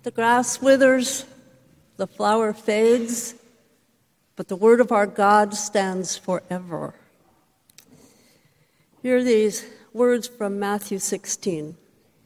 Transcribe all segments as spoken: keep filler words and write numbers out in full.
The grass withers, the flower fades, but the word of our God stands forever. Hear these words from Matthew sixteen.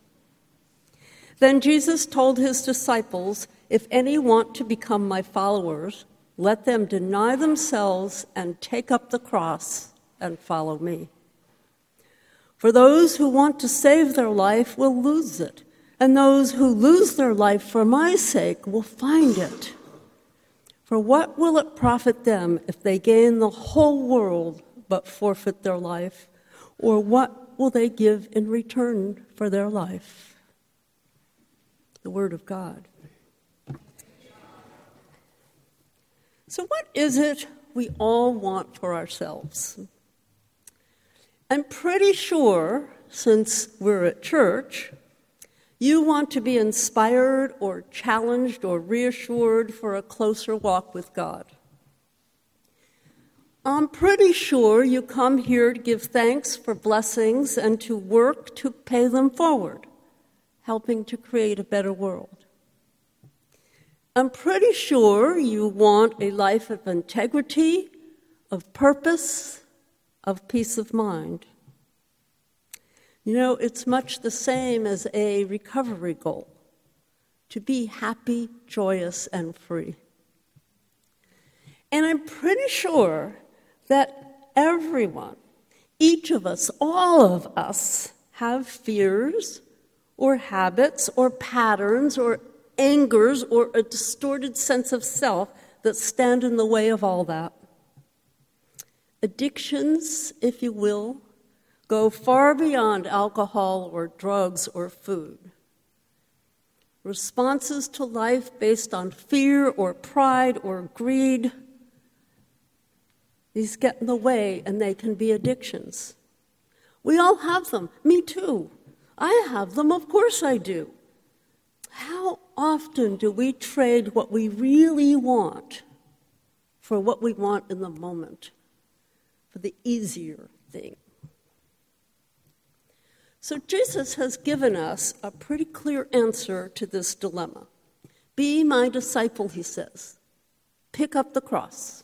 Then Jesus told his disciples, "If any want to become my followers, let them deny themselves and take up the cross and follow me. For those who want to save their life will lose it, and those who lose their life for my sake will find it. For what will it profit them if they gain the whole world but forfeit their life? Or what will they give in return for their life?" The word of God. So what is it we all want for ourselves? I'm pretty sure, since we're at church, you want to be inspired or challenged or reassured for a closer walk with God. I'm pretty sure you come here to give thanks for blessings and to work to pay them forward, helping to create a better world. I'm pretty sure you want a life of integrity, of purpose, of peace of mind. You know, it's much the same as a recovery goal, to be happy, joyous, and free. And I'm pretty sure that everyone, each of us, all of us, have fears or habits or patterns or angers or a distorted sense of self that stand in the way of all that. Addictions, if you will, go far beyond alcohol or drugs or food. Responses to life based on fear or pride or greed, these get in the way and they can be addictions. We all have them. Me too. I have them, of course I do. How often do we trade what we really want for what we want in the moment, for the easier thing? So Jesus has given us a pretty clear answer to this dilemma. Be my disciple, he says. Pick up the cross.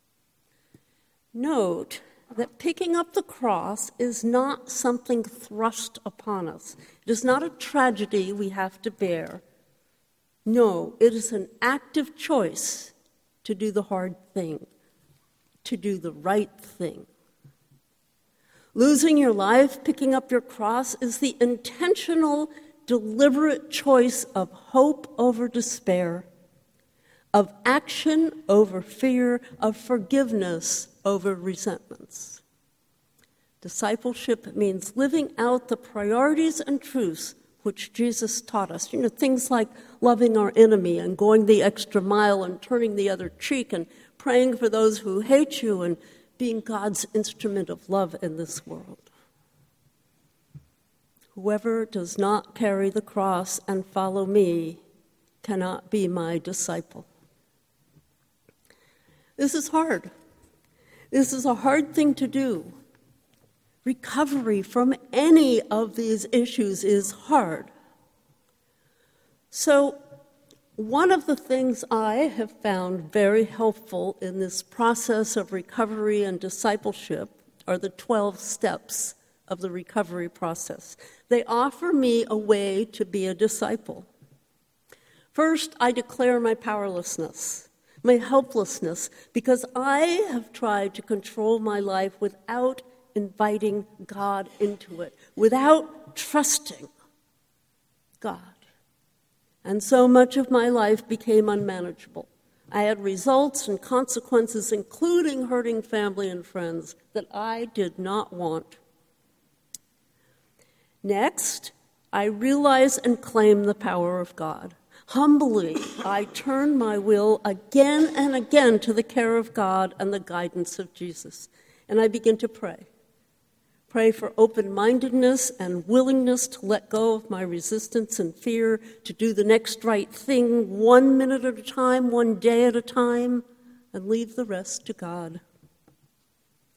Note that picking up the cross is not something thrust upon us. It is not a tragedy we have to bear. No, it is an active choice to do the hard thing, to do the right thing. Losing your life, picking up your cross, is the intentional, deliberate choice of hope over despair, of action over fear, of forgiveness over resentments. Discipleship means living out the priorities and truths which Jesus taught us. You know, things like loving our enemy and going the extra mile and turning the other cheek and praying for those who hate you and being God's instrument of love in this world. Whoever does not carry the cross and follow me cannot be my disciple. This is hard. This is a hard thing to do. Recovery from any of these issues is hard. So, one of the things I have found very helpful in this process of recovery and discipleship are the twelve steps of the recovery process. They offer me a way to be a disciple. First, I declare my powerlessness, my helplessness, because I have tried to control my life without inviting God into it, without trusting God. And so much of my life became unmanageable. I had results and consequences, including hurting family and friends, that I did not want. Next, I realize and claim the power of God. Humbly, I turn my will again and again to the care of God and the guidance of Jesus. And I begin to pray. Pray for open-mindedness and willingness to let go of my resistance and fear, to do the next right thing one minute at a time, one day at a time, and leave the rest to God.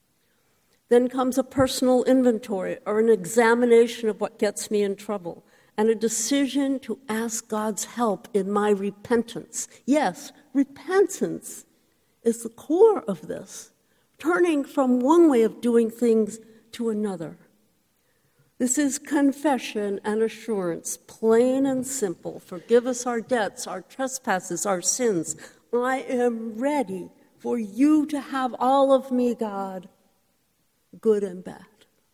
Then comes a personal inventory or an examination of what gets me in trouble. and a decision to ask God's help in my repentance. Yes, repentance is the core of this, turning from one way of doing things to another. This is confession and assurance, plain and simple. Forgive us our debts, our trespasses, our sins. I am ready for you to have all of me, God, good and bad.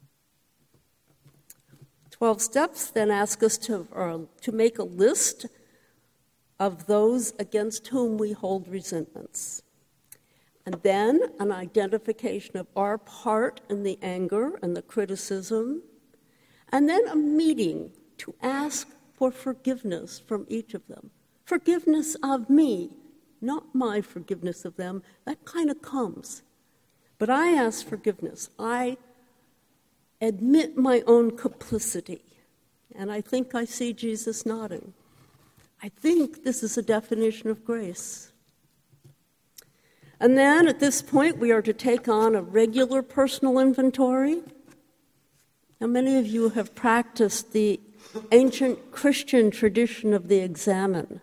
Twelve steps then ask us to, uh, to make a list of those against whom we hold resentments. And then an identification of our part in the anger and the criticism. And then a meeting to ask for forgiveness from each of them. Forgiveness of me, not my forgiveness of them. That kind of comes. But I ask forgiveness. I admit my own complicity. And I think I see Jesus nodding. I think this is a definition of grace. And then at this point, we are to take on a regular personal inventory. Now, many of you have practiced the ancient Christian tradition of the examen.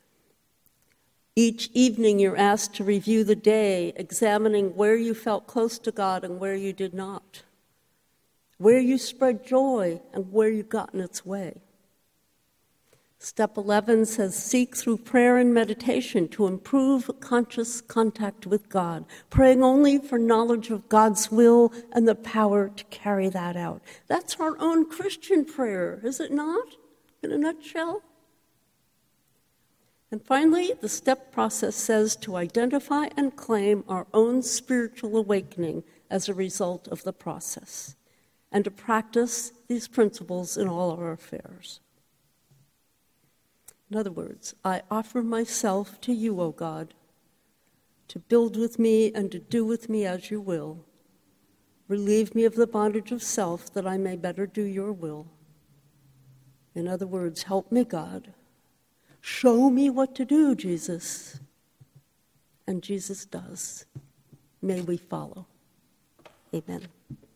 Each evening, you're asked to review the day, examining where you felt close to God and where you did not, where you spread joy and where you got in its way. Step eleven says, seek through prayer and meditation to improve conscious contact with God, praying only for knowledge of God's will and the power to carry that out. That's our own Christian prayer, is it not? In a nutshell. And finally, the step process says to identify and claim our own spiritual awakening as a result of the process, and to practice these principles in all our affairs. In other words, I offer myself to you, O God, to build with me and to do with me as you will. Relieve me of the bondage of self that I may better do your will. In other words, help me, God. Show me what to do, Jesus. And Jesus does. May we follow. Amen.